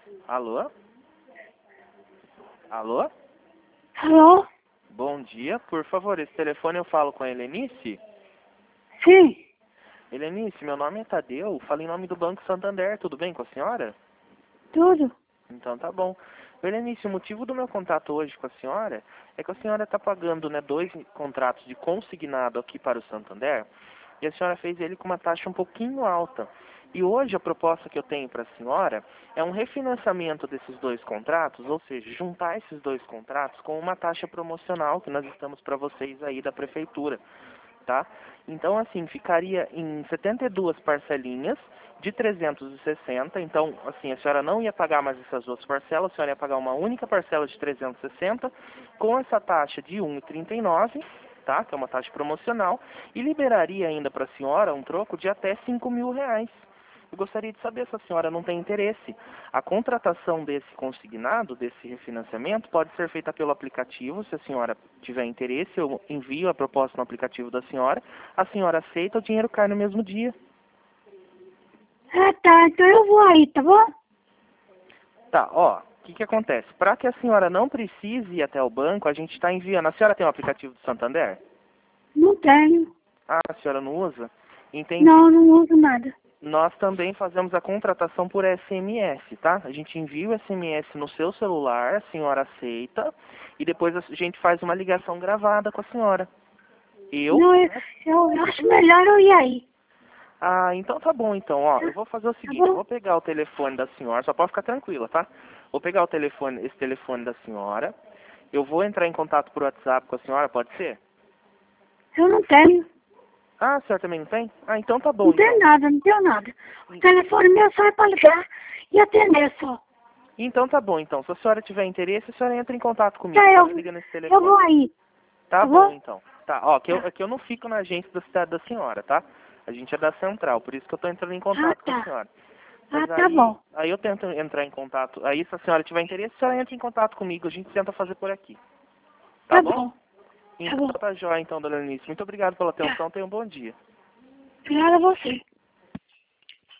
Alô? Alô? Alô? Bom dia. Por favor, esse telefone eu falo com a Helenice? Sim, Helenice, meu nome é Tadeu. Falo em nome do Banco Santander. Tudo bem com a senhora? tudo. Então tá bom. Helenice, o motivo do meu contato hoje com a senhora é que a senhora está pagando, né, 2 contratos de consignado aqui para o Santander e a senhora fez ele com uma taxa um pouquinho alta. E hoje a proposta que eu tenho para a senhora é um refinanciamento desses 2 contratos, ou seja, juntar esses 2 contratos com uma taxa promocional que nós estamos para vocês aí da prefeitura, tá? Então, assim, ficaria em 72 parcelinhas de 360. Então, assim, a senhora não ia pagar mais essas 2 parcelas, a senhora ia pagar uma única parcela de 360 com essa taxa de 1,39, tá? Que é uma taxa promocional, e liberaria ainda para a senhora um troco de até 5 mil reais. Eu gostaria de saber se a senhora não tem interesse. A contratação desse consignado, desse refinanciamento, pode ser feita pelo aplicativo. Se a senhora tiver interesse, eu envio a proposta no aplicativo da senhora. A senhora aceita, o dinheiro cai no mesmo dia. Ah, tá. Então eu vou aí, tá bom? Tá, ó, o que acontece? Para que a senhora não precise ir até o banco, a gente está enviando. A senhora tem o aplicativo do Santander? Não tenho. Ah, a senhora não usa? Entendi. Não, não uso nada. Nós também fazemos a contratação por SMS, tá? A gente envia o SMS no seu celular, a senhora aceita, e depois a gente faz uma ligação gravada com a senhora. Não, eu acho melhor eu ir aí. Ah, então tá bom, então, ó, eu vou fazer o Tá seguinte, eu bom? vou pegar o telefone da senhora, só pode ficar tranquila, tá? Vou pegar o telefone, esse telefone da senhora, eu vou entrar em contato por WhatsApp com a senhora, pode ser? Eu não tenho. Ah, a senhora também não tem? Ah, então tá bom, Não tenho então. nada, não tenho nada. O telefone meu só é pra ligar e atender só. Então tá bom, então. Se a senhora tiver interesse, a senhora entra em contato comigo. Tá, A senhora liga nesse eu vou telefone. aí. Tá Tá bom, bom? então. Tá, ó, Tá. aqui eu não fico na agência da cidade da senhora, tá? A gente é da central, por isso que eu tô entrando em Ah, contato com a tá. senhora. Ah, Mas tá bom. aí eu tento entrar em contato. Aí se a senhora tiver interesse, a senhora entra em contato comigo. A gente tenta fazer por aqui. Tá Tá bom? bom. Tá Então bom. tá jóia, então, dona Eunice. Muito obrigado pela Tá. atenção. Tenha um bom dia. Obrigada a você.